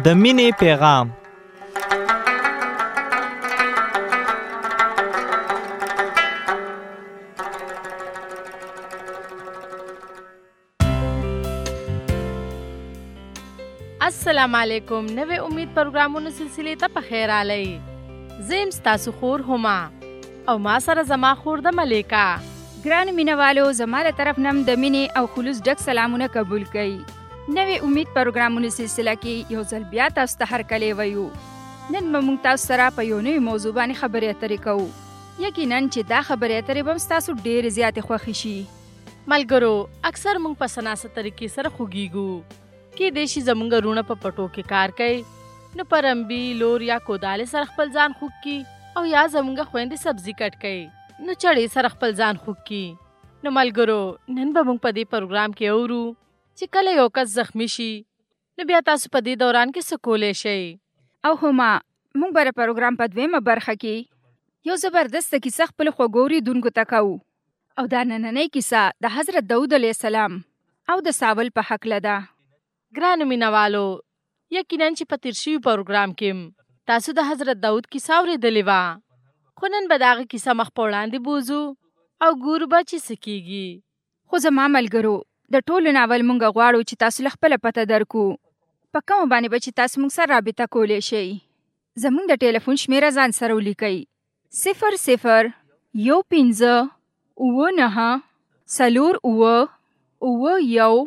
د مینې پیغام. السلام علیکم. نوې امید پروګرامونو سلسلې ته په خیر راغلی. زه یم ستاسو خور هما او ما سره زما خور د ملیکا. ګرانو مینوالو، زما له طرف نم د مینې او خلوص ډک سلامونه قبول کړئ. نوې امید پروګرامونو سلسله کې یو ځل بیا تاسو ته هرکلی وایو. نن به موږ تاسو سره په یو نوې موضوع باندې خبرې اترې کوو. یقینا چې دا خبرې اترې به ستاسو ډېرې زیاتې خوښې شي. ملګرو، اکثر موږ په سناسه طریقې سره خوږیږو. کیدای شي زموږ وروڼه په پټو کې کار کوي، نو په رمبي، لور یا کودالې سره خپل ځان خوږ کړي، او یا زموږ خویندې سبزي کټ کوي نو چړې سره خپل ځان خوږ کړي. نو ملګرو، نن به موږ په دې پروګرام کې اورو چې کله یو کس زخمی شي نو بیا تاسو په دې دوران کې څه کولی شئ. او هما موږ به د پروګرام په دویمه برخه کې یو زبردسته کیسه خپلو خوږو اورېدونکو ته کوو، او دا نننۍ کیسه د حضرت داود علیه السلام او د ساول په هکله ده. ګرانو مینوالو، یقینا چې په تیر شوي پروګرام کې تاسو د حضرت داود کیسه اورېدلې وه، خو نن به د هغه کیسه مخ په وړاندې بوځو او ګورو به چې څه کېږي. خو زما ملګرو، د ټولو ناول مونږ غواړو چې تاسو له خپله پته درکو په کومه باندې به چې تاسو مونږ سره رابطه کولی شئ. زمونږ د ټلیفون شمیره ځان سره ولیکئ: 00 15 99 48 91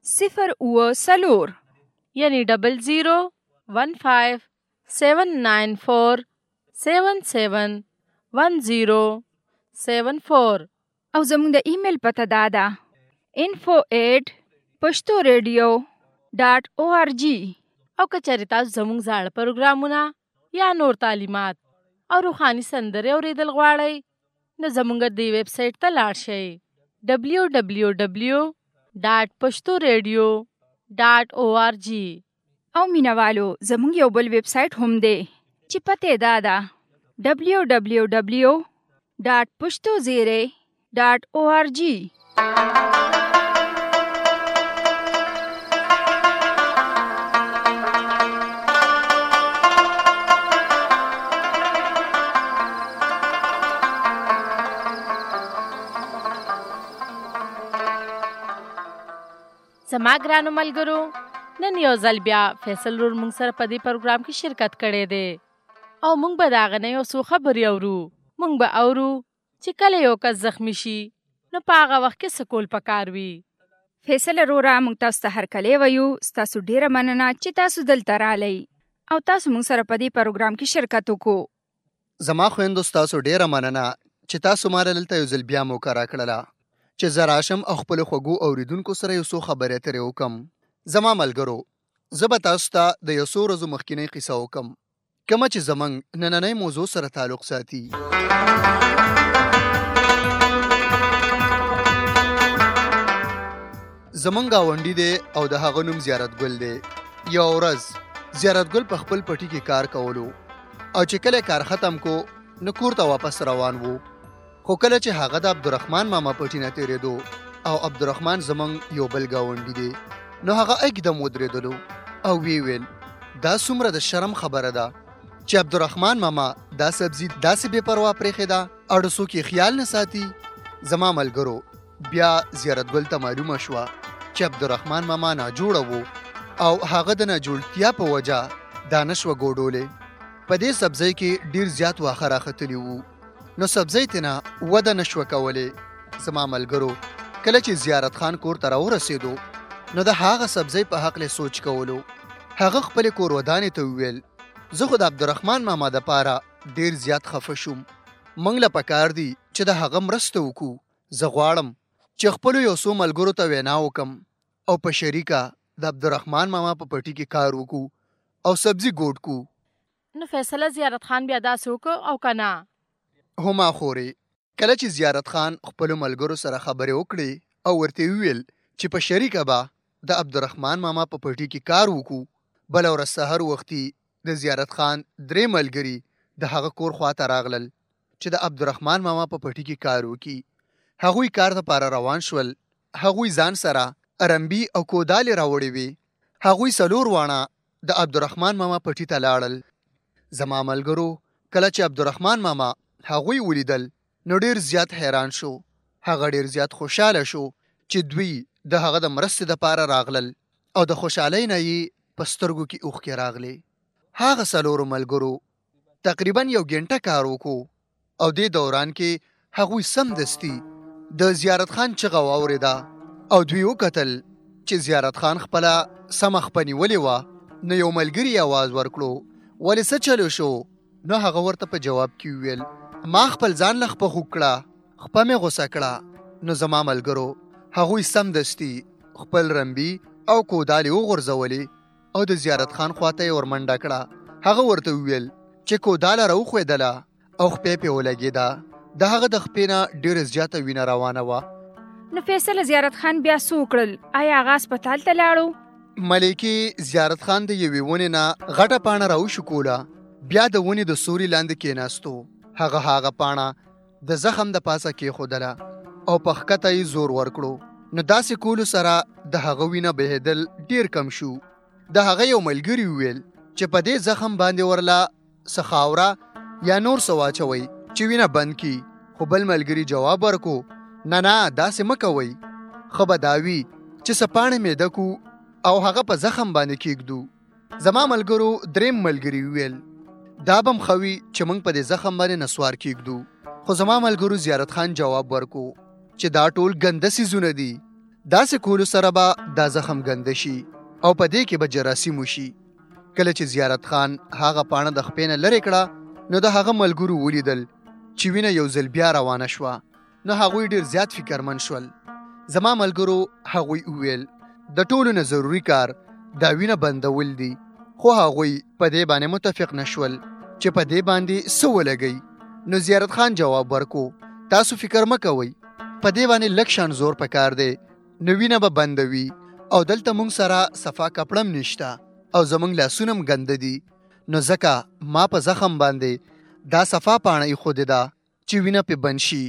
0 یعنی 00 15 794 77 1074. او زمونږ د ایمیل پته دا ده: info@pashtoradio.org. او که چېرې تاسو زموږ زاړه پروګرامونه یا نور تعلیمات او روحاني سندرې اورېدل غواړئ، نو زموږ دې ویب سایټ ته لاړ شئ: www.pashtoradio.org. او مینوالو، زموږ یو بل ویب سایټ هم دی چې پته دا ده: www.pashtozere.org. زما ګرانو ملګرو، نن یو ځل بیا فیصل ورور موږ سره په دې پروګرام کې شرکت کړی دی، او موږ به د هغه نه یو څو خبرې اورو. موږ به اورو چې کله یو کس زخمی شي نو په هغه وخت کې څه کول پکار وي. فیصل وروره، موږ تاسو ته هرکلی وایو. ستاسو ډیره مننه چې تاسو دلته راغلی او تاسو موږ سره په دې پروګرام کې شرکت وکړو. زما خویندو، ستاسو ډیره مننه چې تاسو ما دلته یو ځل بیا موقع راکړله چې زه راشم او خپلو خوږو اورېدونکو سره یو څو خبرې اترې وکړم. زما ملګرو، زه به تاسو ته د یو څو ورځو مخکینۍ قصه وکړم، کومه چې زموږ نننۍ موضوع سره تعلق ساتي. زموږ ګاونډي دی او د هغه نوم زیارت ګل دی. یو ورځ زیارت ګل په خپل پټي کې کار کولو، او چې کله کار ختم کو نو کور ته واپس روان وو. خو کله چې هغه د عبدالرحمن ماما پټي نه تېرېدو، او عبدالرحمن زموږ یو بل ګاونډي دی، نو هغه اکدم ودرېدلو او ویل دا څومره د شرم خبره ده چې عبدالرحمن ماما دا سبزي داسې بې پروا پرېښې ده او د څوک یې خیال نه ساتي. زما ملګرو، بیا زیارت ګل ته معلومه شوه چې عبدالرحمن ماما ناجوړه وو او هغه د ناجوړتیا په وجه دا نشوه ګوډولې. په دې سبزۍ کې ډېر زیات واښه راختلي وو، نو سبزۍ تېنه وده نشوه کولی. زما ملګرو، کله چې زیارت خان کور ته راورسېدو نو د هغه سبزۍ په هکله سوچ کولو. هغه خپلې کور ودانې ته وویل: زه خو د عبدالرحمن ماما دپاره ډېر زیات خفه شوم. موږ له پکار دي چې د هغه مرسته وکړو. زه غواړم چې خپلو یو څو ملګرو ته وینا وکړم او په شریکه د عبدالرحمن ماما په پټي کې کار وکړو او سبزي ګوډ کو. نو فیصله زیارت خان بیا داسې وکړو او که نه؟ هما خورې، کله چې زیارت خان خپلو ملګرو سره خبرې وکړې او ورته وویل چې په شریکه به د عبدالرحمن ماما په پټي کې کار وکړو، بله ورځ سحر وختي د زیارت خان 3 ملګري د هغه کور خواته راغلل چې د عبدالرحمن ماما په پټي کې کار وکړي. هغوی کار دپاره روان شول. هغوی ځان سره رمبي او کودالې راوړې وې. هغوی 4 واڼه د عبدالرحمن ماما پټي ته لاړل. زما ملګرو کله چې عبدالرحمن ماما هغوی ولیدل نو ډیر زیات حیران شو. هغه ډیر زیات خوشاله شو چې دوی د هغه د مرستې دپاره راغلل او د خوشحالۍ نه یې په سترګو کې اوښکې راغلې. هغه څلورو ملګرو تقریبا 1 غنټه کار وکړو او دې دوران کې هغوی سمدستي د زیارت خان چغه واورېده او دوی وکتل چې زیارت خان خپله سمه خپه نیولې وه. نو یو ملګري آواز ورکړو ولې څه چلو شو؟ نو هغه ورته په جواب کې وویل ما خپل ځان له خپه خوږ کړه، خپه مې غوسه کړه. نو زما ملګرو هغوی سمدستي خپل رمبي او کودالې وغورځولې او د زیارت خان خواته یې ورمنډه کړه. هغه ورته وویل چې کوداله راوښوېدله او خپې پې ولګېده. د هغه د خپې نه ډېره زیاته وینه روانه وه. نو فیصل زیارت خان بیا څه وکړل؟ آیا هغه هسپتال ته لاړو؟ ملکې زیارت خان د یوې ونې نه غټه پاڼه راوشکوله، بیا د ونې د سوري لاندې کېناستو. هغه پاڼه د زخم د پاسه کېښودله او په ښکته یې زور ورکړو. نو داسې کولو سره د هغه وینه بهېدل ډېر کم شو. د هغه یو ملګري وویل چې په دې زخم باندې ورله څه خاوره یا نور څه واچوئ چې وینه بند کی. خو بل ملګري جواب ورکو نه داسې مه کوئ، ښه به دا وي چې څه پاڼې میده کو او هغه په زخم باندې کېږدو. زما ملګرو دریم ملګري وویل دا به م ښه وي چې موږ په دې زخم باندې نسوار کېږدو. خو زما ملګرو زیارت خان جواب ورکو چې دا ټول ګنده څیزونه دي، داسې کولو سره به دا زخم ګنده شي او په دې کې به جراثیم وشي. کله چې زیارت خان هغه پاڼه د خپې نه لرې کړه نو د هغه ملګرو ولیدل چې وینه یو ځل بیا روانه شوه. نو هغوی ډېر زیات فکرمند شول. زما ملګرو هغوی وویل د ټولو نه ضروري کار دا وینه بندول دي. خو هغوی په دې باندې متفق نشول چې په دې باندې څه ولګوي. نو زیارت خان جواب ورکو تاسو فکر مه کوئ، په دې باندې لږ شان زور پکار دی، نو وینه به بندوي او دلته موږ سره صفا کپړه هم نشته او زموږ لاسونه هم ګنده دي. نو ځکه ما په زخم باندې دا صفا پاڼه ایښودې ده چې وینه پې بند شي.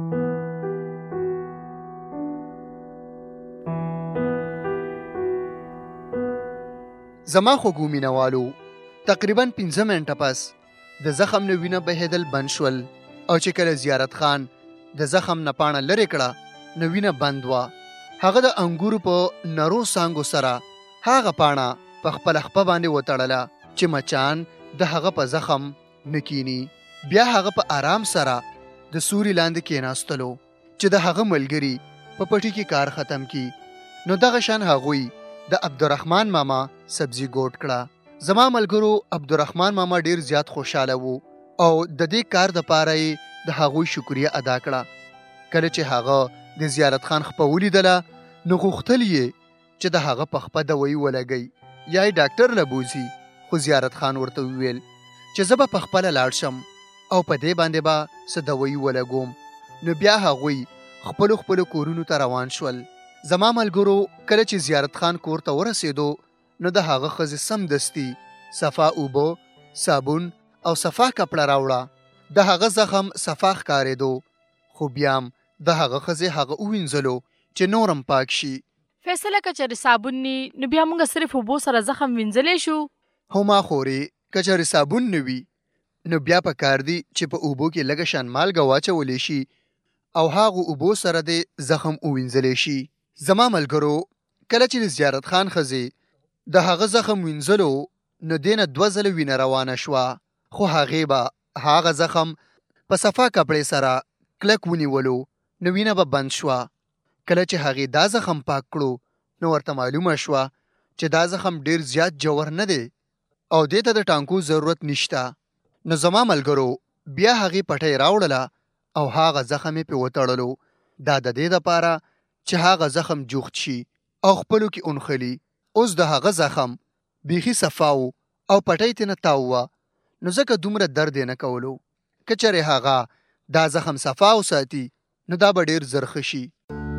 زما خوږو مینهوالو تقریبا 15 منټه پس د زخم نه وینه بهېدل بند شول او چې کله زیارت خان د زخم نه پاڼه لرې کړه نو وینه بند وه. هغه د انګورو په نرو څانګو سره هغه پاڼه په خپله خپه باندې وتړله چې مچان د هغه په زخم نکینی. بیا هغه په آرام سره د سوري لاندې کېناستلو چې د هغه ملګري په پټي کې کار ختم کی. نو دغه شان هغوی د عبدالرحمن ماما سبزي ګوټ کړه. زما ملګرو عبدالرحمن ماما ډیر زیات خوشاله وو او د دې کار دپاره یې د هغوی شکریه ادا کړه. کله چې هغه د زیارت خان خپه ولیدله نو غوښتل یې چې د هغه په خپه دوایي ولګوي یا یې ډاکټر له بوځي. خو زیارت خان ورته وویل چې زه به پخپله لاړ شم او په دې باندې به څه دوایي ولګوم. نو بیا هغوی خپلو کورونو ته روان شول. زما ملګرو کله چې زیارت خان کور ته ورسېدو نو د هغه ښځې سمدستي صفا اوبه، صابون او صفا کپړه راوړه. د هغه زخم صفا ښکارېدو، خو بیا هم د هغه ښځې هغه ووینځلو چې نورم پاک شي. فیصله که چېرې صابون نی نو بیا موږ صرف اوبو سره زخم وینځلی شو. هما خورې که چېرې صابون نه وي نو بیا په کار دی چې په اوبو کې لږه شان مالګه واچولی شي او هغو اوبو سره د زخم ووینځلی شي. زما ملګرو کله چې د زیارت خان ښځې د هغه زخم وینځلو نو دې نه 2 ځله وینه روانه شوه، خو هغې به هغه زخم په صفا کپړې سره کلک ونیولو نو وینه به بند شوه. کله چې هغې دا زخم پاک کړو نو ورته معلومه شوه چې دا زخم ډیر زیات جوړ نه دی او دې ته د ټانکو ضرورت نشته. نو زما ملګرو بیا هغې پټۍ راوړله او هغه زخم یې پې وتړلو. دا د دې دپاره چې هغه زخم جوخت شي او خپلو کې اونخلي. اوس د هغه زخم بیخي صفا و او پټۍ ترې نه تاو وه نو ځکه دومره درد یې نه کولو. که چېرې هغه دا زخم صفا وساتي نو دا به ډېر زر ښه شي.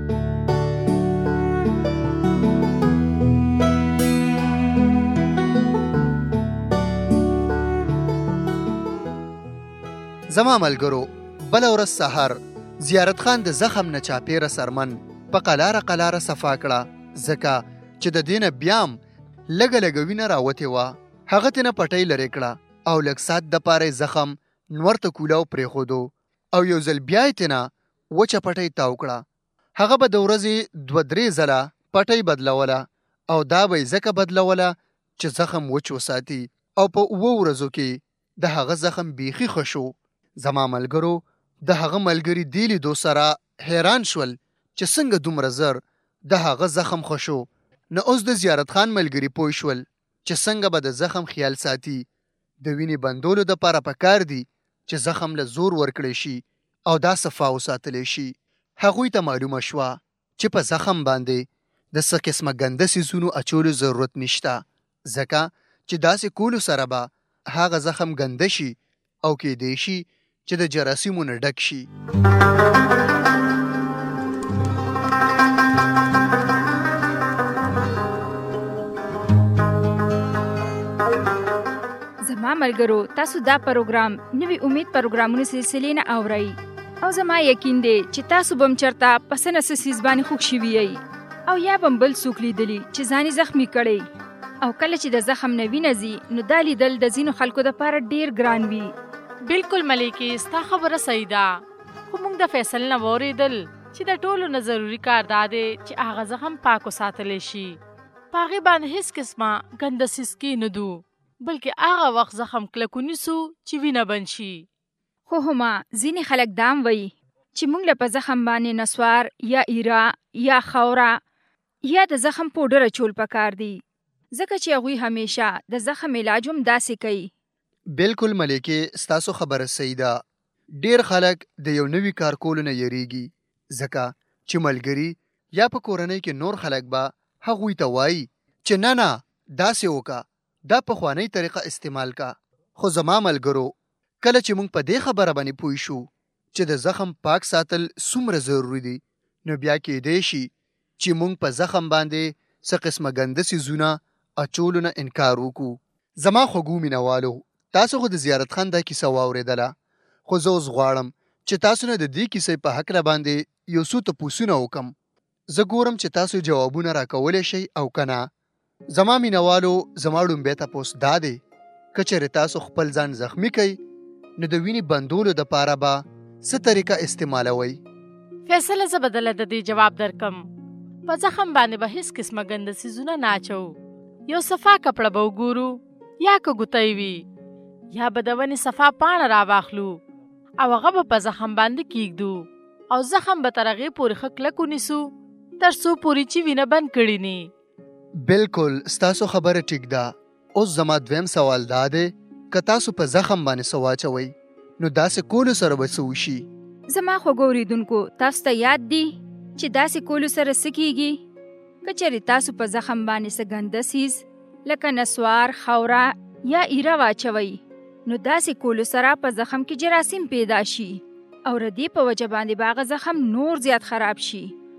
زما ملګرو بله ورځ سهار زیارت خان د زخم نه چاپېره سرمن په قلاره صفا کړه، ځکه چې د دې نه بیا هم لږه لږه وینه راوتې وه. هغه تېنه پټۍ لرې کړه او لږ ساعت دپاره یې زخم نور ته کولاو پرېښودو او یو ځل بیا یې تېنه وچه پټۍ تاو کړه. هغه به د ورځې 2-3 ځله پټۍ بدلوله او دا به یې ځکه بدلوله چې زخم وچ وساتي او په 7 ورځو کې د هغه زخم بیخي ښه شو. زما ملګرو د هغه ملګري دې لیدو سره حیران شول چې څنګه دومره زر د هغه زخم ښه شو. نو اوس د زیارت خان ملګري پوه شول چې څنګه به د زخم خیال ساتي. د وینې بندولو دپاره پکار دي چې زخم له زور ورکړی شي او دا صفا وساتلی شي. هغوی ته معلومه شوه چې په زخم باندې د څه قسمه ګنده څیزونو اچولو ضرورت نشته، ځکه چې داسې کولو سره به هغه زخم ګنده شي او کېدی شي چې د جراثیمو نه ډک شي. زما ملګرو، تاسو دا پروګرام نوی امید پروګرامونو سلسلې نه اورئ او زما یقین دی چې تاسو بم چرته په څه نه څه څیز باندې خوږ شوي یئ او یا بم بل څوک لیدلي چې ځان یې زخمي کړی. او کله چې د زخم نه وینه ځي نو دا لیدل د ځینو خلکو دپاره ډیر ګران وي. بالکل ملیکې، ستا خبره صحیح ده، خو موږ د فیصل نه واورېدل چې د ټولو نه ضروري کار دا دی چې هغه زخم پاک وساتلی شي. په هغې باندې هېڅ قسمه ګنده څیز کښېنږدو، بلکې هغه وخت زخم کلک ونیسو چې وینه بند شي. خو هما ځینې خلک دام وایي چې موږ له په زخم باندې نسوار یا ایره یا خوره یا د زخم پوډر اچول پکار دي، ځکه چې هغوی همیشه د زخم علاج هم داسې کوي. بالکل ملیکې، ستاسو خبره صحیح ده. ډیر خلک د یو نوي کار کولو نه یریږي، ځکه چې ملګري یا په کورنۍ کې نور خلک به هغوی ته وایي چې نه نه داسې وکړه، دا پخوانۍ طریقه استعمال کا. خو زما ملګرو، کله چې موږ په دې خبره باندې پوه شو چې د زخم پاک ساتل څومره ضروري دي، نو بیا کېدی شي چې موږ په زخم باندې څه قسمه ګنده څیزونه اچولو نه انکار وکړو. زما خوږو مینوالو، تاسو خو د زیارت خان دا کیسه واورېدله، خو زه اوس غواړم چې تاسو نه د دې کیسې په هکله باندې یو څو تپوسونه وکم. زه ګورم چې تاسو جوابونه راکولی شئ او که نه. زما مینوالو، زما ډومبی تپوس دا دی، که چېرې تاسو خپل ځان زخمي کوئ نو د وینې بندولو دپاره به څه طریقه استعمالوئ؟ فیصله، زه به دله د دې جواب درکم. په زخم باندې به هېڅ قسمه ګنده څیزونه نه اچو. یو صفا کپړه به وګورو یا که ګوتۍ وي، یا به د ونې صفا پاڼه راواخلو او هغه به په زخم باندې کیږدو او زخم به تر هغې پورې ښه کلک ونیسو تر څو پورې چې وینه بند کړي نی. بالکل ستاسو خبره ټیک ده. اوس زما دویم سوال دا دی، که تاسو په زخم باندې څه واچوئ نو داسې کولو سره به څه وشي؟ زما خوږو اورېدونکو، تاسو ته یاد دي چې داسې کولو سره څه کیږي؟ که چېرې تاسو په زخم باندې څه ګنده څیز لکه نسوار، خوره یا ایره واچوئ نو داسې کولو سره په زخم کې جراثیم پیدا شي او د دې په وجه باندې به هغه زخم نور زیات خراب شي.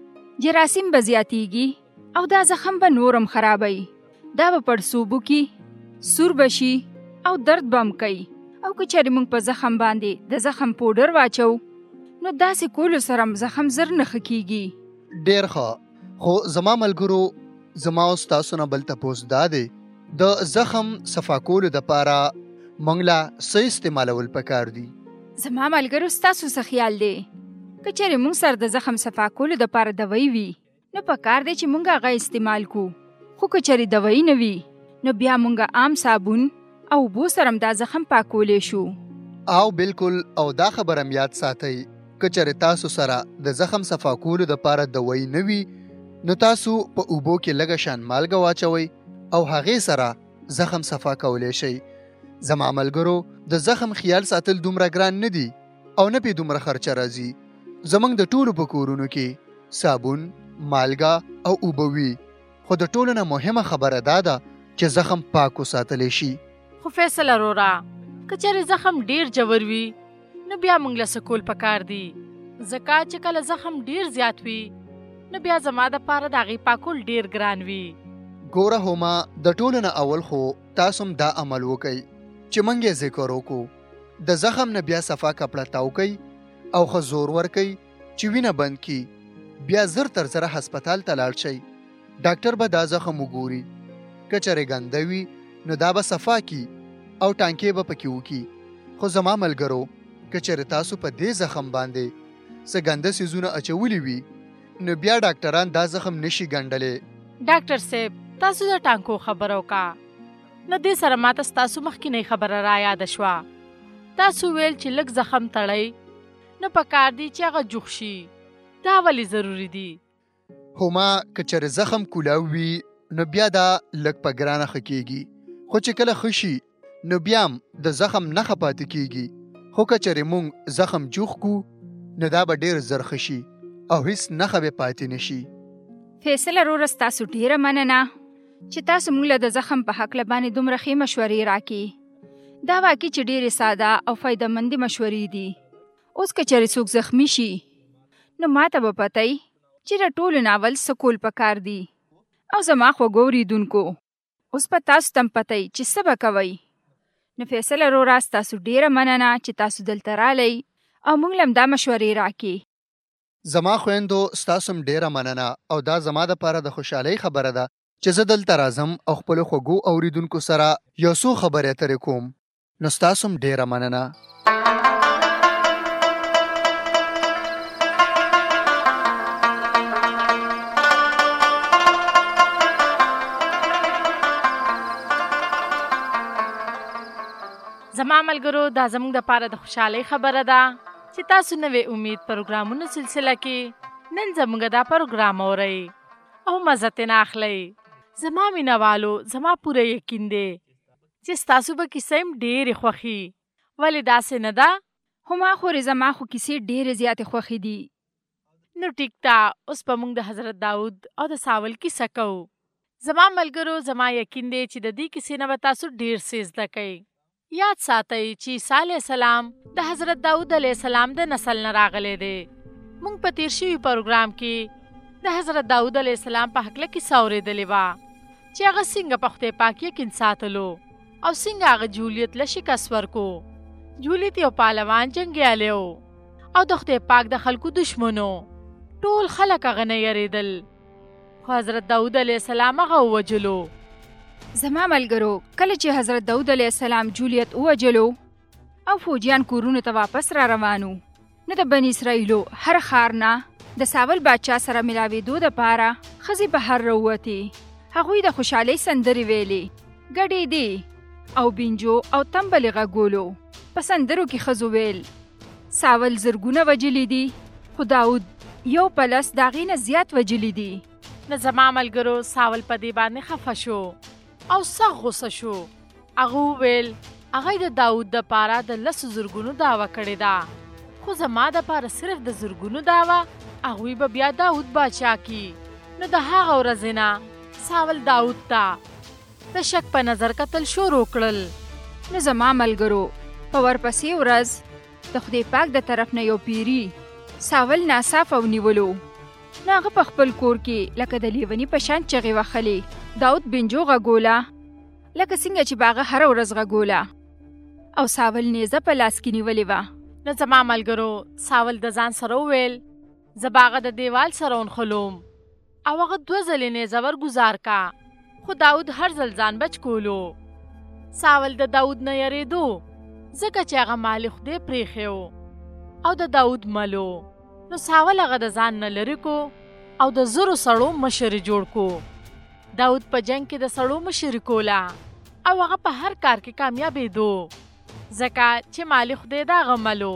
جراثیم به زیاتیږي او دا زخم به نورم خرابوي. دا به پړسوبو کې سور به شي او درد به هم کوي. او که چېرې موږ په زخم باندې د زخم پوډر واچو نو داسې کولو سره زخم زر نه ښه کېږي. ډېر ښه. خو زما ملګرو، زما اوس تاسو نه بل تپوس دا دی، د زخم صفا کولو دپاره موږ له څه استعمالول پکار دي؟ زما ملګرو، ستاسو څه خیال دی؟ که چېرې موږ سره د زخم صفا کولو دپاره دوایي وي نو پکار دی چې موږ هغه استعمال کړو. خو که چېرې دوایي نه وي نو بیا موږ عام صابون او اوبو سره هم دا زخم پاکولی شو. او بالکل، او دا خبره هم یاد ساتئ، که چېرې تاسو سره د زخم صفا کولو دپاره دوایي نه وي نو تاسو په اوبو کې لږه شان مالګه واچوئ او هغې سره زخم صفا کولی شئ. زما ملګرو، د زخم خیال ساتل دومره ګران نه دي او نه پې دومره خرچه راځي. زموږ د ټولو په کورونو کې صابون، مالګه او اوبه وي، خو د ټولو نه مهمه خبره دا ده چې زخم پاک وساتلی شي. خو فیصل وروره، که چېرې زخم ډیر جوړ وي نو بیا موږ له څه کول پکار دي، ځکه چې کله زخم ډیر زیات وي نو بیا زما دپاره د هغې پاکول ډیر ګران وي. ګوره هما، د ټولو نه اول خو تاسو هم دا عمل وکئ چې موږ یې ذکر وکړو. د زخم نه بیا صفا کپړه تاو کئ او ښه زور ورکئ چې وینه بند کړي. بیا زر تر زره هسپتال ته لاړ شئ، ډاکټر به دا زخم وګوري که چېرې ګنده وي نو دا به صفا کی او ټانکې به پکې وکي. خو زما ملګرو که چېرې تاسو په دې زخم باندې څه ګنده څیزونه اچولي وي نو بیا ډاکټران دا زخم نشي ګنډلی. ډاکټر صاحب تاسو د ټانکو خبره وکړه نو دې سره ماته ستاسو مخکینۍ خبره را یاده شوه. تاسو ویل چې لږ زخم تړئ نو پکار دی چې هغه جوخ شي. دا ولې ضروري دي؟ خو ما که چېرې زخم کولاو وي نو بیا دا لږ په ګرانه ښه کېږي، خو چې کله ښه شي نو بیا هم د زخم نښه پاتې کېږي. خو که چېرې موږ زخم جوخ کو نو دا به ډېر زر ښه شي او هیڅ نښه به پاتې نشي. فیصل وروره ستاسو ډیره مننه چې تاسو موږ له د زخم په هکله باندې دومره ښې مشورې راکړي. دا واقعي چې ډېرې ساده او فایدهمندې مشورې دي. اوس که چېرې څوک زخمي شي نو ماته به پته وي چې د ټولو ناول څه کول پکار دي. او زما خوږو اورېدونکو اوس به تاسو ته هم پته وي چې څه به کوئ. نو فیصل وروره ستاسو ډیره مننه چې تاسو دلته رالی او موږ له هم دا مشورې راکړي. زما خویندو ستاسو هم ډیره مننه او دا زما دپاره د خوشحالۍ خبره ده چې زه دلته راځم او خپلو خوږو اوریدونکو سره یو څو خبرې اترې کوم. نو ستاسو هم ډیره مننه. زما ملګرو دا زموږ دپاره د خوشحالۍ خبره ده چې تاسو نوې امید پروګرامونو سلسله کې نن زموږ دا پروګرام اورئ او مزه ترې اخلئ. زما مینوالو زما پوره یقین دی چې ستاسو به کیسې هم ډېرې خوښي. ولې داسې نه ده؟ خو ما خورې زما خو کیسې ډېرې زیاتې خوښې دي. نو ټیک ده اوس به موږ د حضرت داود او د ساول کیسه کوو. زما ملګرو زما یقین دی چې د دې کیسې نه به تاسو ډېر څه زده کوئ. یاد ساتئ چې عیسی علیه السلام د حضرت داود علیه السلام د نسل نه راغلی دی. موږ په تیر شوي پروګرام کې د حضرت داود علیه السلام په هکله کیسه اورېدلې وه چې هغه څنګه په خدای پاک یقین ساتلو او څنګه هغه جولیت له شکست ورکو. جولیت یو پهلوان جنګیالی و او د خدای پاک د خلکو دشمن و. ټول خلک هغه نه یریدل خو حضرت داود علیه السلام هغه ووجلو. زما ملګرو کله چې حضرت داود علیه السلام جولیت ووجلو او فوجیان کورونو ته واپس را روانو نو د بني اسرائیلو هر ښار نه د ساول باچا سره ملاوېدو دپاره ښځې بهر راووتې. هغوی د خوشحالۍ سندرې ویلې، ګډېدې او بینجو او تمبلې غږولو. په سندرو کې ښځو ویل ساول زرګونه وجلي دي خو داود یو پلس د هغې نه زیات وجلي دي. نو زما ملګرو ساول په دې باندې خفه شو او سخت غوسه شو. هغه وویل هغه د داود دپاره د 10 زرګونو دعوه کړې ده خو زما دپاره صرف د زرګونو دعوه. هغوی به بیا داود باچا کی. نو د هغه ورځې نه ساول داود ته د شک په نظر کتل شروع کړل. نو زما ملګرو په ورپسې ورځ د خدای پاک د طرف نه یو پیری ساول ناڅاپه ونیولو. نو هغه په خپل کور کې لکه د لیوني په شان چغې وهلې. داود بنجو غږوله لکه څنګه چې به هغه هره ورځ غږوله او ساول نیزه په لاس کې نیولې وه. نو زما ملګرو ساول د ځان سره وویل زه به هغه د دیوال سره ونښلوم او هغه 2 ځلې نیزه ورګزار کا. خو داود هر ځل ځان بچ کولو. ساول د داود نه یریدو ځکه چې هغه مال خدای پرېښی و او د داود ملو. نو ساول هغه د ځان نه لرې کو او د 1000 سړو مشر جوړ کو. داود په جنگ کې د سړو مشر کوله او هغه په هر کار کې کامیابېدو ځکه چې مال خدای د هغه ملو.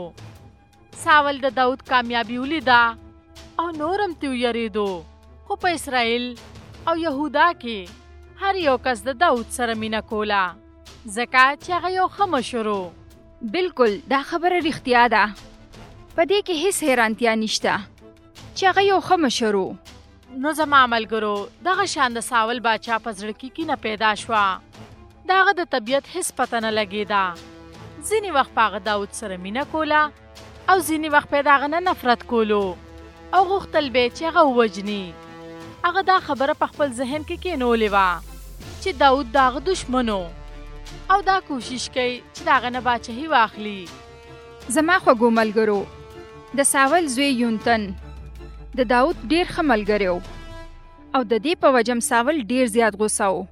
ساول د داود کامیابي ولیده او نور هم ترې ویرېدو. خو په اسرائیل او یهودا کې هر یو کس د داود سره مینه کوله ځکه چې هغه یو ښه مشر و. بالکل دا خبره رښتیا ده. په دې کې هیڅ حیرانتیا نشته چې هغه یو ښه مشر و. نو زما ملګرو دغه شان د ساول باچا په زړه کې کینه پیدا شوه. د هغه د طبیعت هیڅ پته نه لګېده. ځینې وخت په هغه داود سره مینه کوله او ځینې وخت په د هغه نه نفرت کولو او غوښتل به چې هغه ووجني. هغه دا خبره په خپل ذهن کې کېنولې وه چې داود د هغه دشمن و او دا کوشش کوي چې د هغه نه باچهي واخلي. زما خوږو ملګرو د ساول زوی یونتن د داود ډیر ښه ملګری و او د دې په وجه ساول ډیر زیات غوسه و.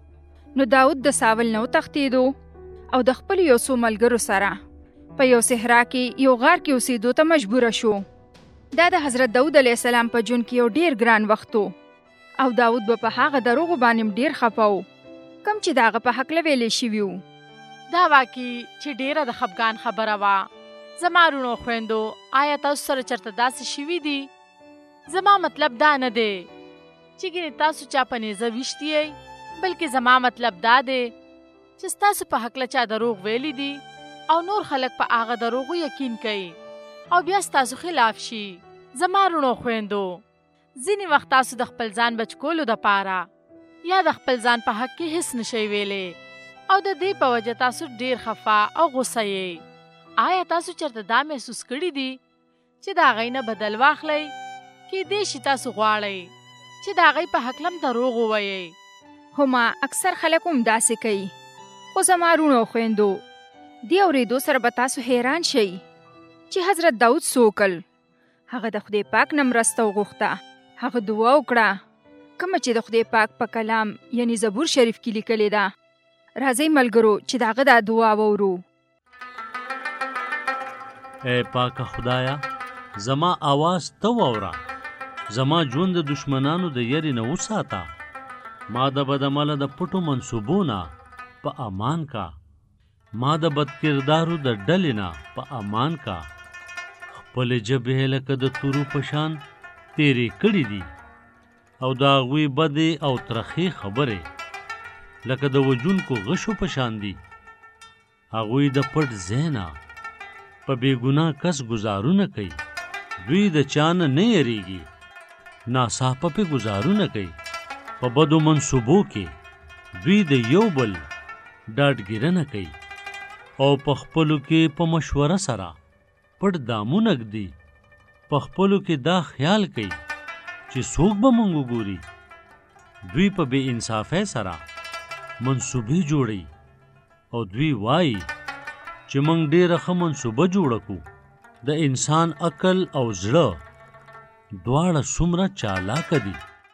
نو داود د ساول نه وتښتېدو او د خپل یو څو ملګرو سره په یو صحرا کې یو غار کې اوسېدو ته مجبوره شو. دا د حضرت داود علیه السلام په ژوند کې یو ډېر ګران وخت و او داود به په هغه دروغو باندې ډېر خفه و کوم چې د هغه په هکله ویلې شوي وو. دا واقعي چې ډیره د خفګان خبره وه. زما وروڼو خویندو، آیا تاسو سره چېرته داسې شوي دي؟ زما مطلب دا نه دی چې ګینې تاسو چا په نیزه ویشتي یئ، بلکې زما مطلب دا دی چې ستاسو په هکله چا دروغ ویلی دي او نور خلک په هغه دروغو یقین کوي او بیا ستاسو خلاف شي. زما وروڼو خویندو، ځینې وخت تاسو د خپل ځان بچ کولو دپاره یا د خپل ځان په حق کې هیڅ نشئ ویلی او د دې په وجه تاسو ډیر خفه او غوسه یې. آیا تاسو چېرته دا محسوس کړي دي چې د هغوی نه بدل واخلئ؟ کیدای شي تاسو غواړئ چې د هغوی په هکله هم دروغ ووایئ. خو ما اکثر خلک هم داسې کوي. خو زما وروڼو خویندو، دې اورېدو سره به تاسو حیران شئ چې حضرت داود څه وکړل. هغه د خدای پاک نه مرسته وغوښته. هغه دعا وکړه کومه چې د خدای پاک په کلام یعنی زبور شریف کې لیکلې ده. راځئ ملګرو چې د هغه دا دعا واورو. اے پاک خدایا، زما آواز ته واوره. زما ژوند د دشمنانو د یری نه وساته. ما د بدعمله د پټو منصوبونه په امان کا. ما د بد کردارو د ډلې نه په امان کا. خپلې ژبې لکه د تورو په شان تیرې کړي دي او د هغوی بدې او ترخې خبرې لکه د وژونکو غشو په شان دي. هغوی د پټ ځای نه په بېګناه کس ګزارونه کوي. دوی د چا نه یریږي. ناڅاپه پې ګزارونه کوي. په بدو منصوبو کې دوی د یو بل ډاډګیرنه کوي او په خپلو کې په مشوره سره پټ دامونه ږدي. په خپلو کې دا خیال کوي چې څوک به موږ وګوري. دوی په بې انصافۍ سره منصوبې جوړوي او دوی وایي چې موږ ډېره ښه منصوبه جوړه کړو. د انسان عقل او زړه دواړه څومره چالاکه دي.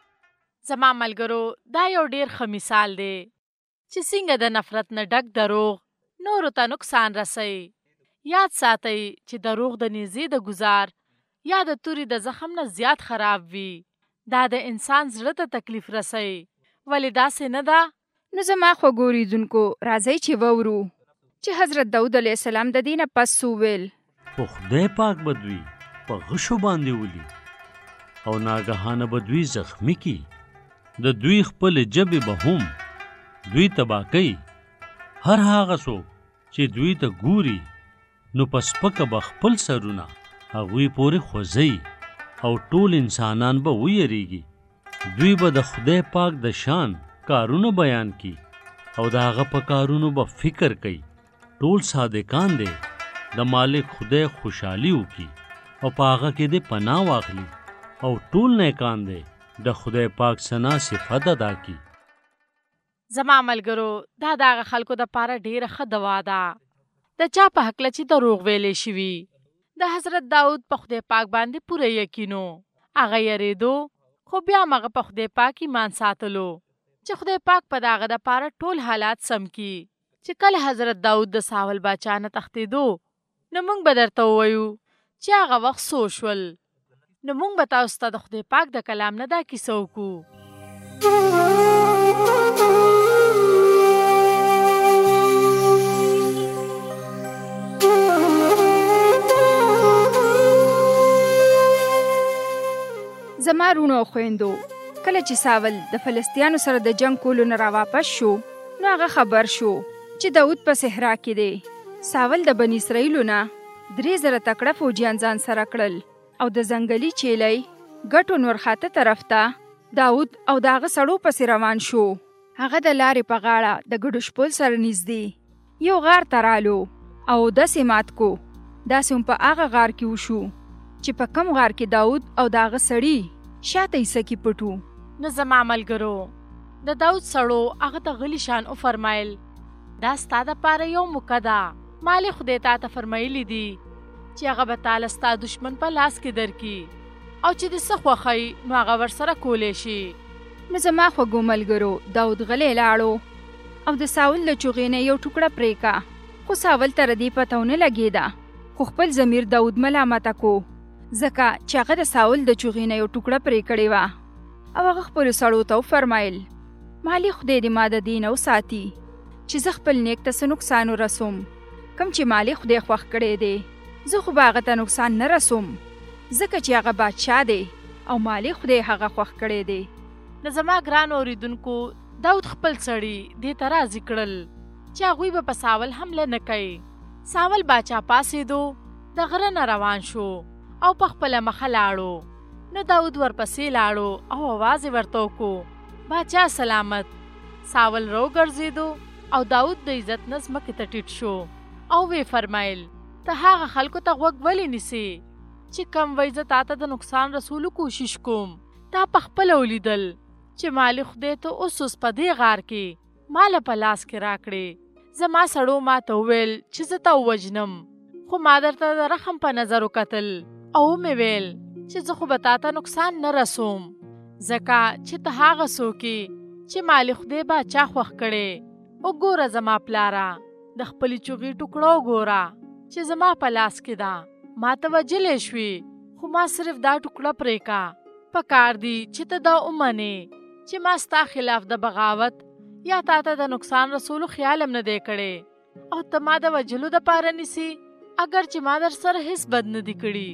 زما ملګرو، دا یو ډیر ښه مثال دی چې څنګه د نفرت نه ډک دروغ نورو ته نقصان رسوي. یاد ساتئ چې دروغ د نیزې د ګزار یا د تورې د زخم نه زیات خراب وي. دا د انسان زړه ته تکلیف رسوي. ولې داسې نه ده؟ نو زما خوږو اوریدونکو، راځئ چې واورو چې حضرت داود علیه السلام د دې نه پس څه وویل. په خدای پاک به دوی په غشو باندې ولي او ناګهانه به دوی زخمی کی. د دوی خپل ژبې به هم دوی تباه کوي. هر هغه څوک چې دوی ته ګوري نو په سپکه به خپل سرونه هغوی پورې خوځوي او ټول انسانان به ویریږي. دوی به د خدای پاک د شان کارونه بیان کی او د هغه په کارونو به فکر کوي. ټول صادقان دی د مالک خدای خوشحالي وکړي او په هغه کې دې پناه واخلي او ټول نیکان دی د خدای پاک ثنا صفت ادا کی. زما ملګرو، دا د هغه خلکو دپاره ډیره ښه دوا ده د چا په هکله چې دروغ ویلې شوي. د حضرت داود په خدای پاک باندې پوره یقین و. هغه یریدو خو بیا هم هغه په خدای پاک ایمان ساتلو چې خدای پاک په د هغه دپاره ټول حالات سم کی. چې کله حضرت داود د ساول باچا نه تښتېدو نو موږ به درته ووایو چې هغه وخت څو شول. نو موږ به تاسو ته د خدای پاک د کلام نه دا کیسه وکړو. زما وروڼو او خویندو، کله چې ساول د فلسطینیانو سره د جنگ کولو نه راواپس شو نو هغه خبر شو چې داود په صحرا کې دی. ساول د بني اسرائیلو نه 3,000 تکړه فوجیان ځان سره کړل او د ځنګلي چیلۍ ګټو نورخاته طرف ته داود او د هغه سړو پسې روان شو. هغه د لارې په غاړه د ګډوش پل سره نږدې یو غار ته رالو او داسې مات کو. داسې هم په هغه غار کې وشو چې په کم غار کې داود او د هغه سړي شاته ایسه کې پټو. نو زما ملګرو، د داود سړو هغه ته غلی شان وفرمایل، دا ستا دپاره یو موقع ده. مالې خدای تا ته فرمایلی دي چې هغه به تاله ستا دشمن په لاس کې درکړي او چې د څه خوښوي نو هغه ورسره کولی شي. نو زما خوږو ملګرو، داود غلی لاړو او د ساول د چوغې نه یو ټوکړه پرې کا. خو ساول ته ردی پته ونه لګېده، خو خپل ضمیر داود ملامته کو ځکه چې هغه د ساول د چوغې نه یو ټوکړه پرې کړې وه. او هغه خپلو سړو ته وفرمایل مالې خدای دې ما د دې نه وساتي چې زه خپل نیک ته څه نقصان ورسوم. کوم چې مالې خدای خوښ کړی دی زه خو به هغه ته نقصان نه رسوم ځکه چې هغه بادشاه دی او مالې خدای هغه خوښ کړی دی. نو زما ګران اوریدونکو، داود خپل سړي دې ته راضي کړل چې هغوی به په ساول حمله نه کوي. ساول باچا پاسېدو، د غره نه روان شو او په خپله مخه لاړو. نو داود ورپسې لاړو او اواز یې ورته وکړو باچا سلامت. ساول راوګرځېدو او داود د عزت نه ځمکې ته ټیټ شو او وی فرمایل ته هغه خلکو ته غوږ ولې نیسې چې کم وی زه تا ته د نقصان رسولو کوشش کوم. تا په خپله ولیدل چې مالې خدای ته اوس په دې غار کې ماله په لاس کې راکړې. زما سړو ما ته وویل چې زه تا ووژنم، خو ما درته د رحم په نظر وکتل او مې ویل چې زه خو به تا ته نقصان نه رسوم ځکه چې ته هغه څوک یې چې مالې خدای باچا خوښ کړې. وګوره زما پلاره، د خپلې چوغې ټوکړه وګوره چې زما په لاس کې ده. ما ته وجلې شوې خو ما صرف دا ټوکړه پرې کا. پکار دی چې ته دا ومنې چې ما ستا خلاف د بغاوت یا تا ته د نقصان رسولو خیال هم نه دی کړی او ته ما د وجلو دپاره نیسي اگر چې ما در سره هیڅ بد نه دي کړي.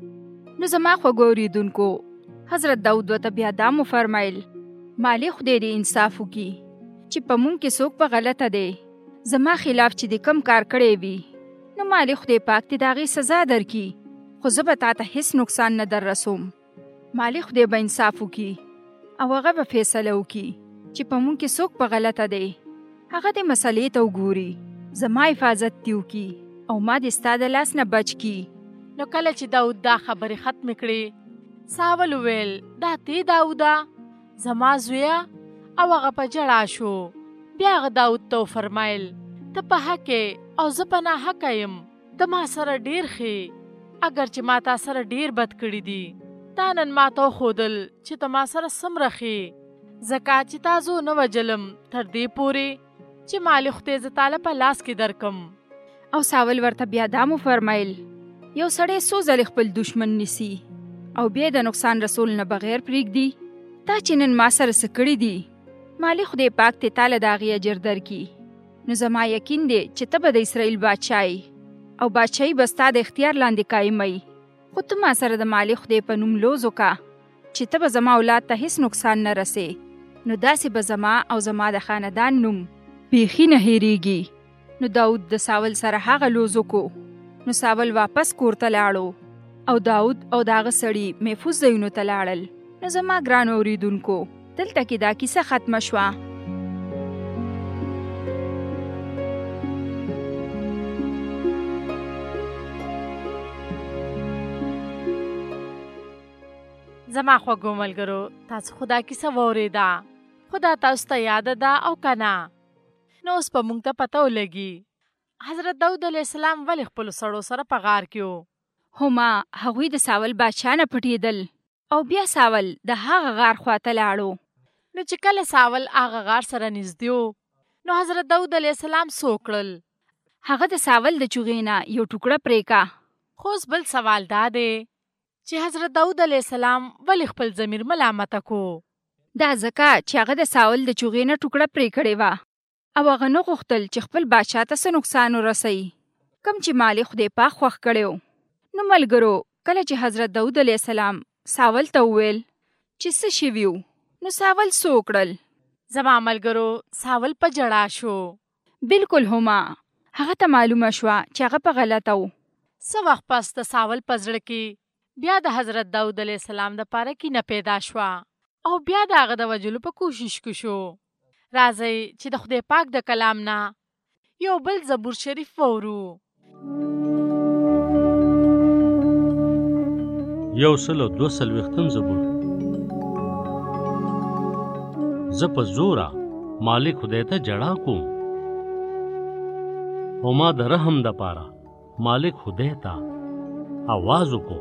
نو زما خوږو اوریدونکو، حضرت داود ورته بیا دا وفرمایل مالې خدای دې انصاف وکړي چې په مونږ کې څوک په غلطه دی. زما خلاف چې دې کم کار کړی وي نو مالې خدای پاک دې د هغې سزا درکړي، خو زه به تا ته هیڅ نقصان نه در رسوم. مالې خدای به انصاف وکړي او هغه به فیصله وکړي چې په مونږ کې څوک په غلطه دی. هغه دې مسلې ته وګوري، زما حفاظت دې وکړي او ما دې ستا د لاس نه بچ کړي. نو کله چې داود دا خبرې ختمې کړې، ساول وویل دا تی داوده زما زویه، او هغه په ژړا شو. بیا هغه داود ته وفرمایل ته په حقې او زه په ناحقه یم. ته ما سره ډېر ښې اگر چې ما تا سره ډېر بد کړي دي. تا نن ما ته وښودل چې ته ما سره څومره ښې ځکه چې تا زه نه وجلم تر دې پورې چې مالې خدای زه تاله په لاس کې درکم. او ساول ورته بیا دا وفرمایل یو سړی څو ځلې خپل دشمن نیسي او بیا د نقصان رسول نه بغیر پرېږدي. تا چې نن ما سره څه کړي دي مالې خدای پاک ته تاله د هغې اجر درکړي. نو زما یقین دی چې ته به د اسرائیل بادشاه او بادشاهي به ستا د اختیار لاندې قایموي. خو ته ما سره د مالې خدای په نوم لوز وکړه چې ته به زما اولاد ته هیڅ نقصان نه رسې، نو داسې به زما او زما د خاندان نوم بیخي نه هېرېږي. نو داود د ساول سره هغه لوز وکړو. نو ساول واپس کور ته لاړو او داود او د هغه سړي محفوظ ځایونو ته لاړل. نو زما ګرانو اورېدونکو، دلته کې دا کیسه ختمه شوه. زما خوږو ملګرو، تاسو خو دا کیسه واورېده، خو دا تاسو ته یاده ده او که نه؟ نو اوس به موږ ته پته ولګي حضرت داود علیه السلام ولې خپلو سړو سره په غار کې و. هما هغوی د ساول بادشاه نه پټېدل او بیا ساول د هغه غار خواته لاړو. نو چې کله ساول هغه غار سره نږدې و، نو حضرت داود علیه السلام څه وکړل؟ هغه د ساول د چوغې نه یو ټوکړه پرې کا. خو اوس بل سوال دا دی چې حضرت داود علیه السلام ولې خپل ضمیر ملامته کو؟ دا ځکه چې هغه د ساول د چوغې نه ټوکړه پرې کړې وه او هغه نه غوښتل چې خپل بادشاه ته څه نقصان ورسوي کوم چې مالې خدای پاک خوښ کړی و. نو ملګرو، کله چې حضرت داود علیه السلام ساول ته وویل چې څه شوي وو، نو ساول څه وکړل؟ زما ملګرو، ساول په ژړا شو. بلکل هما، هغه ته معلومه شوه چې هغه په غلطه و. څه وخت پس د ساول په زړه کې بیا د حضرت داود علیه السلام دپاره کینه پیدا شوه او بیا د هغه د وجلو په کوشش کې شو. راځئ چې د خدای پاک د کلام نه یو بل زبور شریف وورو. 142 زبور. زه په زوره مالک خدای ته جړا کوم او ما د رحم دپاره مالک خدای ته आवाज وکړو.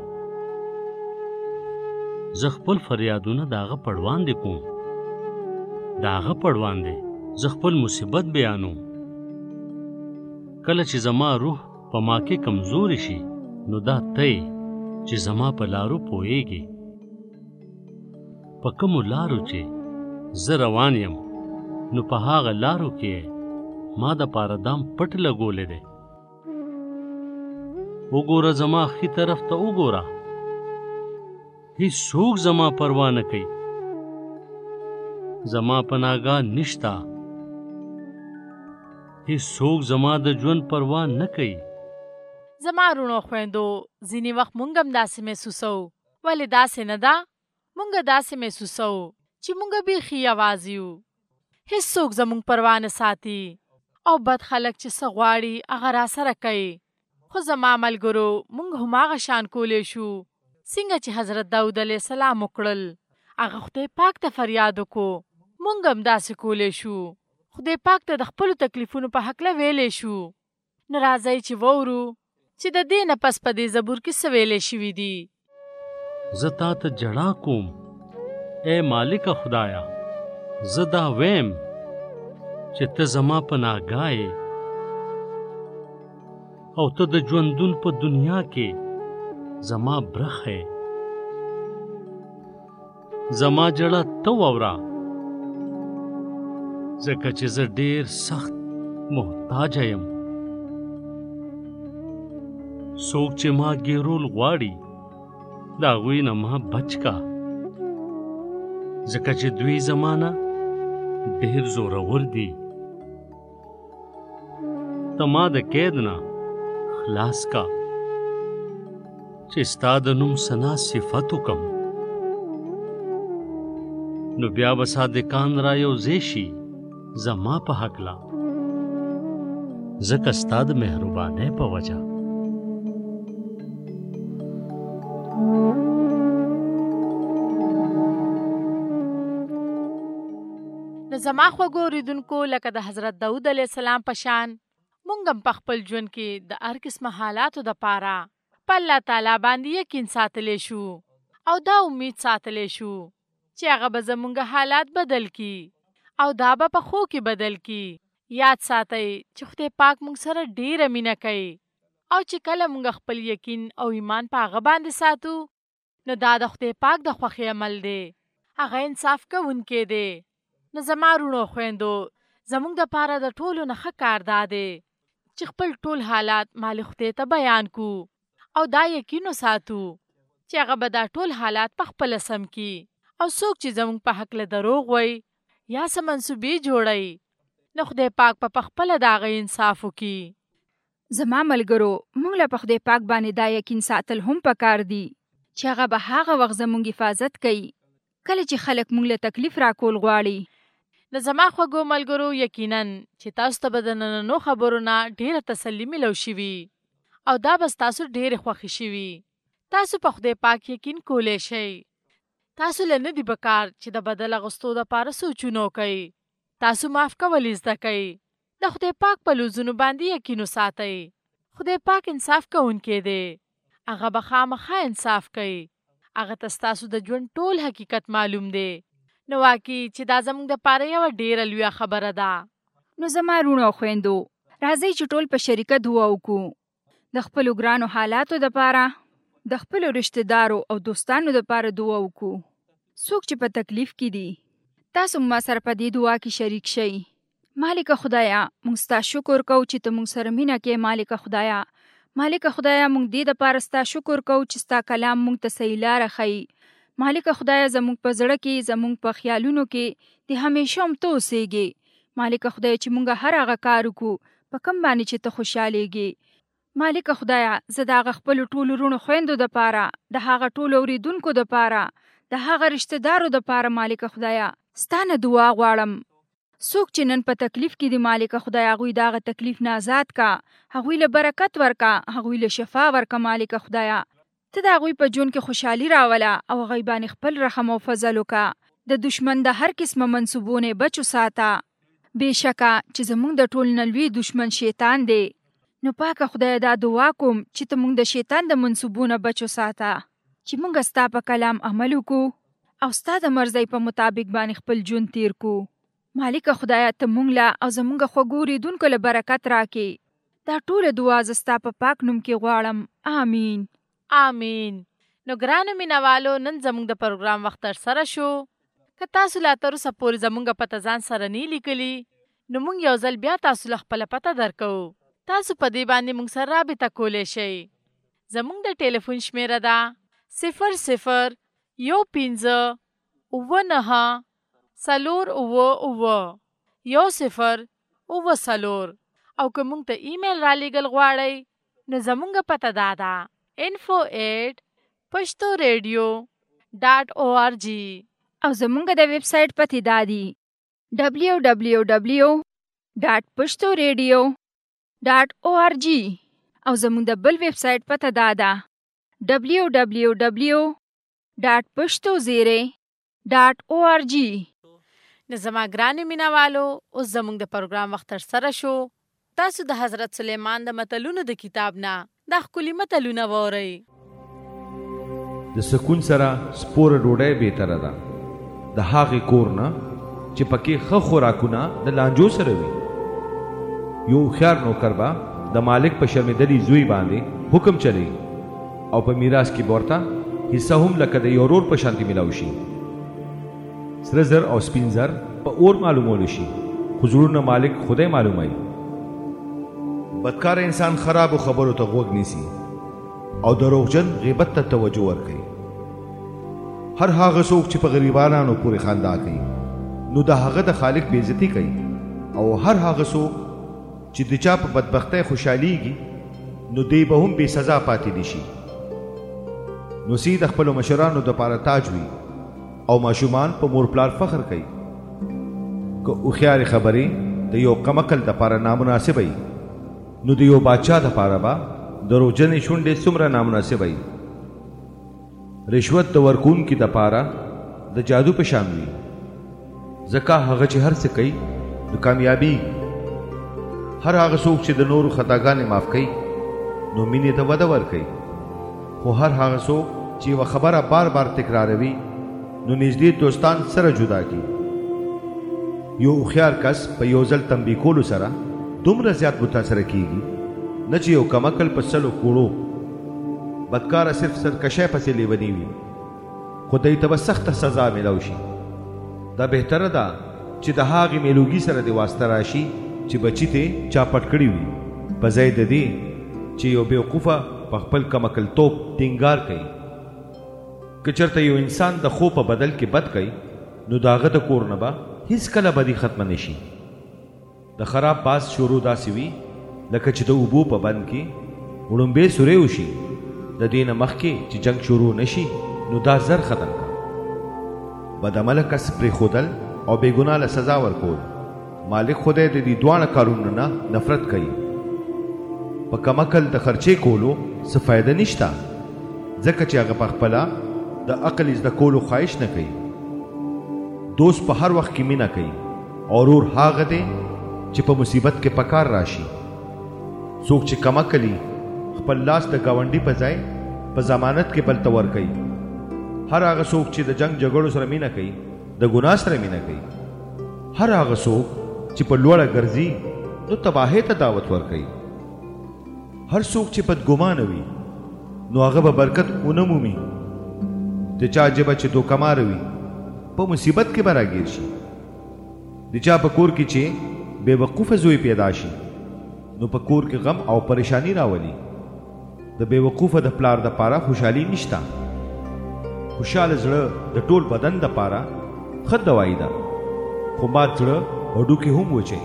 زه خپل فریادونه د هغه پړوان دي کوم، د هغه پړوان دی زه خپل مصیبت بیانوم. کله چې زما روح په ما کې کمزوري شي نو دا ته چې زما په لارو پوهیږي. په کومو لارو چې زه روان یم نو په هغه لارو کې ما د پاره دام پټ لګولې دی. وګوره زما ښي طرف ته وګوره، هیڅوک زما پروا نه کوي. زما پناهګاه نشته، هیڅوک زما د ژوند پروا نه کوي. زما رونو خویندو، ځینې وخت مونږ هم داسې محسوسو، ولې داسې نه ده؟ مونږ داسې محسوسو چې مونږ بیخي یوازې یو، هیڅوک زمونږ پروا نه ساتي او بد خلک چې څه غواړي هغه راسره کوي. خو زما ملګرو، مونږ هماغه شان کولی شو څنګه چې حضرت داود علیه السلام وکړل. هغه خدای پاک ته فریاد وکړو. مونږ هم داسې کولی شو، خدای پاک ته د خپلو تکلیفونو په هکله ویلی شو. نو راځئ چې وورو چې د دې نه پس په دې زبور کې څه ویلی شوي دي. زه تا ته جړا کوم ای مالک خدایا، زه دا ویم چې ته زما پناهګاه یې او ته د ژوندون په دنیا کې زما برخه یې. زما جړه ته واوره، ځکه چې زه ډېر سخت محتاجه یم. څوک چې ما ګیرول غواړي د هغوی نه ما بچ کا، ځکه چې دوی زما نه ډېر زورور دي. ته ما د قید نه خلاص کا چې ستا د نوم ثنا صفت وکم. نو بیا به صادقان را یوځای شي زما په هکله، ځکه ستا د مهربانۍ په وجه. نو زما خوږو اوریدونکو، لکه د حضرت داود علیه السلام په شان مونږ هم په خپل ژوند کې د هر قسمه حالاتو دپاره په الله تعالی باندې یقین ساتلی شو او دا امید ساتلی شو چې هغه به زمونږ حالات بدل کی او دا به په ښو کې بدل کی. یاد ساتئ چې خدای پاک مونږ سره ډېره مینه کوي او چې کله مونږ خپل یقین او ایمان په هغه باندې ساتو نو دا د خدای پاک د خوښۍ عمل دی. هغه انصاف کوونکی دی. نو زما رونو خویندو، زمونږ دپاره د ټولو نه ښه کار دا دی چې خپل ټول حالات مالک خدای ته بیان کو او دا یقین وساتو چې هغه به دا ټول حالات په خپله سم کی. او څوک چې زمونږ په هکله دروغ وایي یا څه منصوبې جوړوي نو خدای پاک په خپله د هغه انصاف وکړي. زما ملګرو، موږ له په خدای پاک باندې دا یقین ساتل هم پکار دي چې هغه به هغه وخت زموږ حفاظت کوي کله چې خلک موږ له تکلیف راکول غواړي. د زما خوږو ملګرو، یقیناً چې تاسو ته به د نننو خبرو نه ډېره تسلي میلو شوي او دا به ستاسو ډېرې خوښې شوي. تاسو په خدای پاک یقین کولی شئ. تاسو له نه دي پکار چې د بدل اغوستو دپاره سوچونه وکئ. تاسو معاف کول زده کئ. د خدای پاک په لوزونو باندې یقین وساتئ. خدای پاک انصاف کوونکی دی. هغه به خامخا انصاف کوي. هغه ته ستاسو د ژوند ټول حقیقت معلوم دی. نو واقعي چې دا زموږ دپاره یوه ډېره لویه خبره ده. نو زما رونو خویندو، راځئ چې ټول په شریکه دعا وکړو د خپلو ګرانو حالاتو دپاره، د خپلو رشته دارو او دوستانو دپاره دعا وکړو. څوک چې په تکلیف کې دي، تاسو ما سره په دې دعا کې شریک شئ. مالک خدایا، موږ ستا شکر کوو چې ته موږ سره مینه کې. مالک خدایا، موږ دې دپاره ستا شکر کوو چې ستا کلام موږ ته صحیح لاره ښیي. مالک خدایا، زموږ په زړه کې، زموږ په خیالونو کې د همیشه هم ته اوسېږې. مالک خدایا، چې موږ هر هغه کار وکړو په کوم باندې چې ته خوشحالېږې. مالک خدایا، زه د هغه خپلو ټولو رونو خویندو دپاره، د هغه ټولو اورېدونکو دپاره، د هغه رشته دارو دپاره مالک خدایا ستا نه دعا غواړم. څوک چې نن په تکلیف کې دي مالک خدایا، هغوی د هغه تکلیف نه آزاد کا، هغوی له برکت ورکا، هغوی له شفا ورکا. مالک خدایا، ته د هغوی په ژوند کې خوشحالي راوله او هغوی باندې خپل رحم او فضل وکړه. د دشمن د هر قسمه منصوبو نه بچ وساته. بېشکه چې زموږ د ټول نه لوی دشمن شیطان دی. نو پاکه خدای، دا دعا کوم چې ته موږ د شیطان د منصوبو نه بچ وساته، چې موږ ستا په کلام عمل وکړو او ستا د مرضۍ په مطابق باندې خپل ژوند تیر کو. مالک خدایا ته مونږ له او زمونږ خوږو اوریدونکو له برکت راکې. دا ټوله دعا زه ستا په پاک نوم کې غواړم. آمین. آمین. نو ګرانو مینوالو، نن زموږ د پروګرام وخت تر سره شو. که تاسو لا تر اوسه پورې زموږ پته ځان سره نه لیکلي، نو موږ یو ځل بیا تاسو له خپله پته درکوو. تاسو په دې باندې موږ سره رابطه کولی شئ. زموږ د ټلیفون شمیره ده 00 15 99 4 10 04. او که موږ ته ایمیل را لیږل غواړئ، نو زموږ پته دا ده info@pashtoradio.org. او زمونږ د ویب سایټ پته دا دی www.pashtoradio.org. او زمونږ د بل ویب سایټ پته دا ده www.pashtozere.org. نو زما ګرانې مینوالو، اوس زموږ د پروګرام وخت تر سره شو. تاسو د حضرت سلیمان د متلونو د کتاب نه دا ښکلي متلونه واورئ. د سکون سره سپوره ډوډۍ بهتره ده د هغې کور نه چې پکې ښه خوراکونه د لانجو سره وي. یو هوښیار نوکر به د مالک په شرمېدلي زوی باندې حکم چلی او په میراث کې به ورته حصه هم لکه د یو ورور په شانتې میلاو شي. سره زر او سپین زر په اور معلومولو شي، خو زړونه مالک خدای معلوموي. بدکار انسان خرابو خبرو ته غوږ نیسي او دروغجن غیبت ته توجه ورکوي. هر هغه څوک چې په غریبانو پورې خندا کوي، نو د هغه د خالق بې عزتي کوي. او هر هغه څوک چې د چا په بدبختۍ خوشحالیږي، نو دی به هم بې سزا پاتې دي شي. نو سی د خپلو مشرانو دپاره تاج وي او ماشومان په مور پلار فخر کوي. که هوښیارې خبرې د یو کمعقل دپاره نامناسبه وي، نو د یو بادشاه دپاره به دروغجنې شونډې څومره نامناسبه وي. رشوت د ورکوونکي دپاره د جادو په شان وي، ځکه هغه چې هر څه کوي نو کامیابیږي. هر هغه څوک چې د نورو خطاګانې معاف کوي، نو مینې ته وده ورکوي. خو هر هغه څوک چې یوه خبره بار بار تکراروي، نو نږدې دوستان سره جدا کړي. یو هوښیار کس په یو ځل تنبیه کولو سره دومره زیات متاثره کیږي، نه چې یو کمعقل په سلو کوړو. بدکاره صرف سرکشۍ پسې لیونی وي، خو دی ته به سخته سزا میلاو شي. دا بهتره ده چې د هغې میلوګي سره د واسطه راشي چې بچي ته چا پټ کړي وي، په ځای د دې چې یو بېوقوفه په خپل کمعقلتوب ټینګار کوي. که چېرته یو انسان د خو په بدل کې بد کوي، نو د هغه د کور نه به هیڅکله بدي ختمه نه شي. د خراب باز شروع داسې وي لکه چې د اوبو په بند کې وړومبې سورې وشي. د دې نه مخکې چې جنګ شروع نشي، نو دا زر ختم کړه. بدعمله کس پرېښودل او بېګناه له سزا ورکول. مالک خدای د دې دواړه کارونو نه نفرت کوي. په کمعقل د خرچې کولو څه فایده نشته، ځکه چې هغه پخپله د عقل زده کولو خواهش نه کوي. دوست په هر وخت کې مینه کوي او ورور هغه دی چې په مصیبت کې پکار راشي. څوک چې کمعقلي خپل لاس د ګاونډي په ځای په ضمانت کې بل ته ورکوي. هر هغه څوک چې د جنگ جګړو سره مینه کوي، د ګناه سره مینه کوي. هر هغه څوک چې په لوړه ګرځي، نو تباهۍ ته دعوت ورکوي. هر څوک چې بدګمانه وي، نو هغه به برکت ونه مومي. د چا ژبه چې دوکماره وي، په مصیبت کې به راګیر شي. د چا په کور کې چې بے وقوفه زوی پیدا شي، نو په کور کې غم او پریشانی راولي. د بے وقوفه د پلار د پاره خوشحالي نشته. خوشاله زړه د ټول بدن د پاره ښه دوايي ده، خو مات زړه هډوکي هم وچي.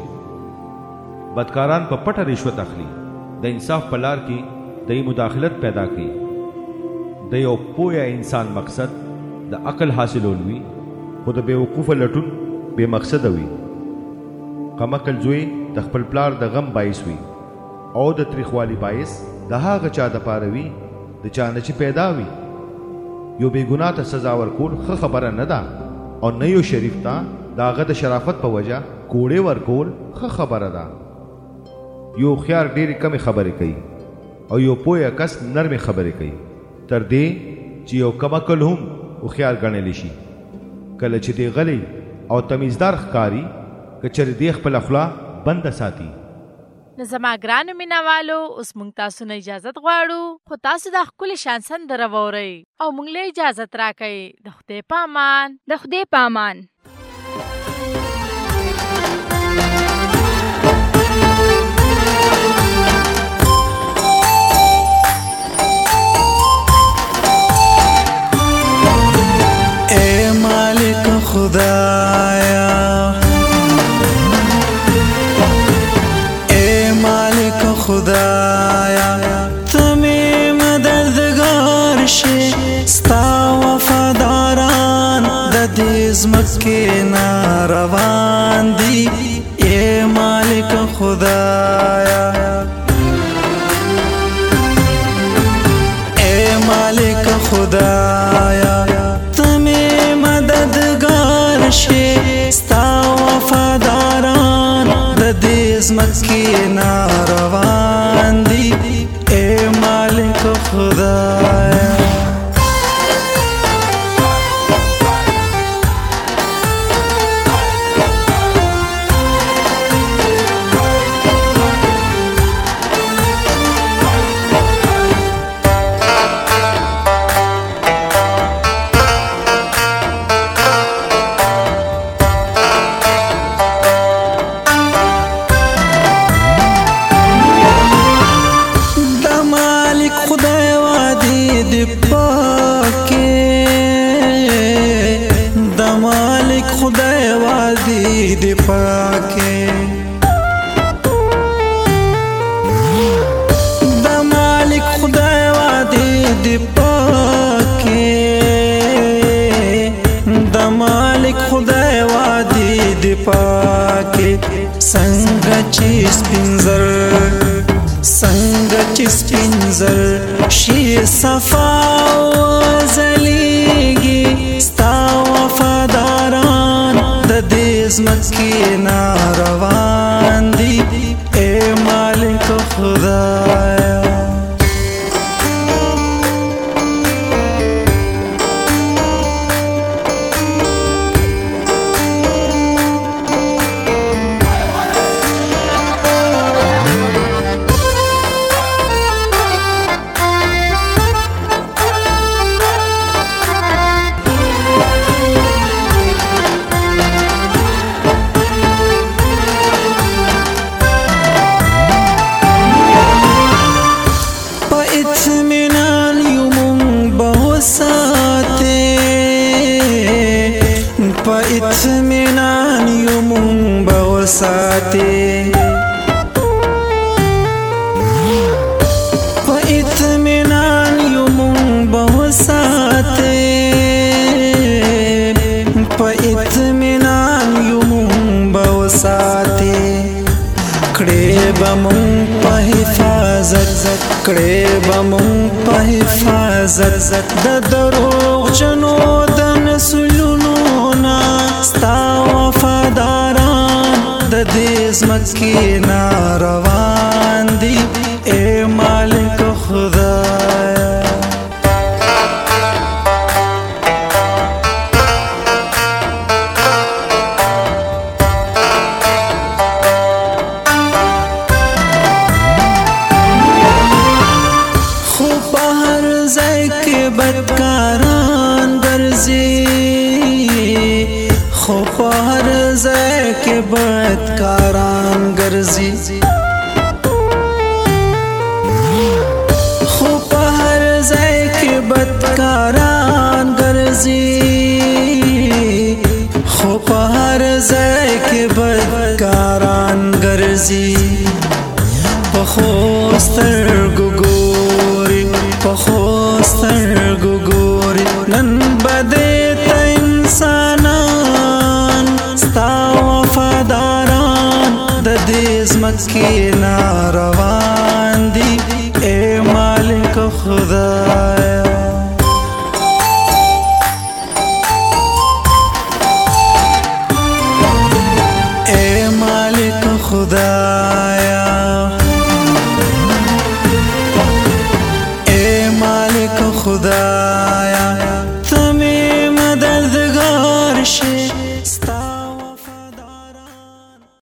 بدکاران په پټه رشوت اخلي، د انصاف په لار کې د مداخلت پیدا کوي. د یو پوهه انسان مقصد د عقل حاصلول وي، خو د بے وقوفه لټون بے مقصد وي. کمعقل زوی د خپل پلار د غم باعث وي او د تریخوالي باعث د هغه چا د پاره وي د چا نه چې پیدا وي. یو بې ګناه ته سزا ورکول ښه خبره نه ده، او نه یو شریف ته د هغه د شرافت په وجه کوړې ورکول ښه خبره ده. یو هوښیار ډېرې کمې خبرې کوي او یو پوهه کس نرمې خبرې کوي، تر دې چې یو کمعقل هم هوښیار ګڼلی شي. کله چې دی غلی او تمیزدار ښکاري، که چېرې دې خپله خوله بنده ساتي. نو زما ګرانو مینهوالو اوس موږ تاسو نه اجازت غواړو، خو تاسو دا ښکلې شان سندره واورئ او موږ له اجازت راکئ. د خدای په امان. د خدای په امان. اے مالک خدایا، خدایا تمې مددگار شي، ستا وفاداران د دې ځمکې نه روان دي. اے مالک خدایا، اے مالک خدایا تمې مددگار شي، ستا وفاداران د دې ځمکې نه روان دي. اے مالک خدایا، دی پاکه د مالک خدای وادي دی پاکه، د مالک خدای وادي دی پاکه. څنګه چې سپینزر، څنګه چې سپینزر شي صفا وځلېږي، ستا وفاداران د دې ځمکې نه روان دي. اے مالک خدایا، اطمینان یو مونږ به وساتې، په اطمینان یو مونږ به وساتې، په اطمینان یو مونږ به وساتې. کړې به مونږ په حفاظت، کړې به مونږ په حفاظت د دروغجنو د نسلونو نه، ستا وفاداران د دې ځمکې نه روان دي. اے مالک خدایا، خو په هر ځای کې بدکاران ګرځي، خو په هر ځای کې بدکاران ګرځي، خو په هر ځای کې بدکاران ګرځي، خو په هر ځای کې بدکاران ګرځي. پخو سترګو ګوري، پخو سترګو ګوري، نن بدې ته انسانان، ستا وفاداران د دې ځمکې نه روان دي. اے مالک خدا